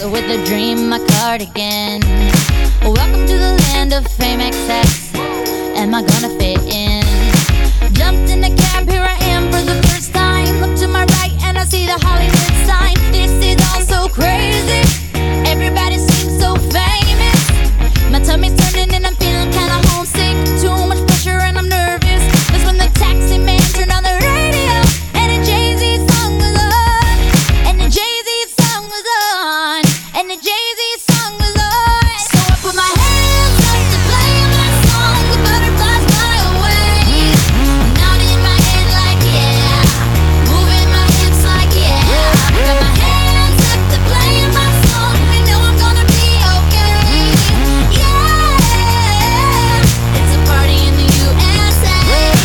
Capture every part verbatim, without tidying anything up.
with a dream, my cardigan. Welcome to the land of fame excess. Am I gonna fit in? Jumped in a cab, here I am for the first time. Look to my right and I see the Hollywood sign. This is all so crazy. Everybody seems so famous. My tummy's turning and I'm feeling kinda homesick. Too much pressure and I'm nervous. That's when the taxi man turned on the radio and a Jay-Z song was on. And the Jay-Z song was on. And the Jay-Z song was on. So I put my hands up to play my song. The butterflies fly away. Nodding my head like yeah. Moving my hips like yeah. Got my hands up to play my song. I know I'm gonna be okay. Yeah. It's a party in the U S A.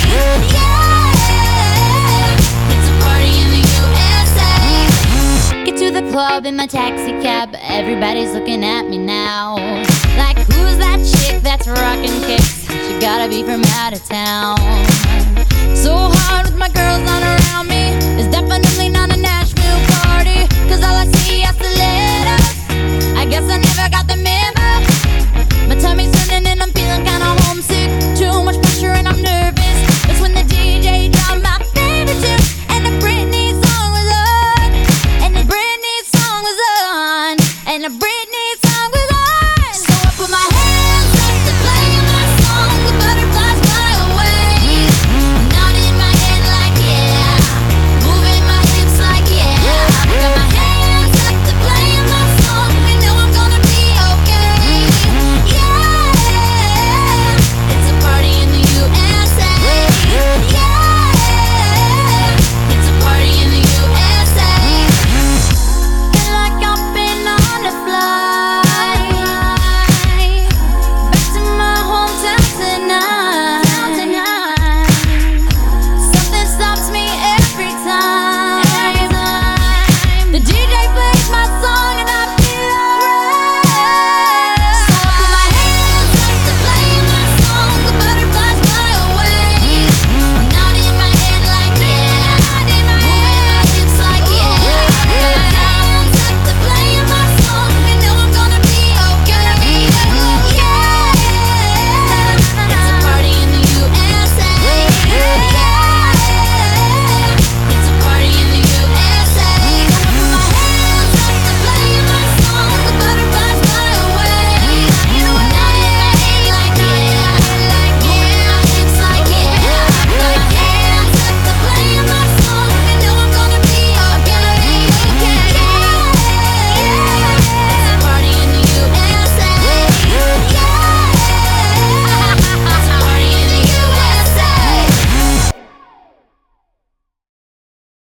Yeah. It's a party in the U S A. Get to the club in my taxi cab. Everybody's looking at me now. Like, who's that chick that's rockin' kicks? She gotta be from out of town. So hard with my girls on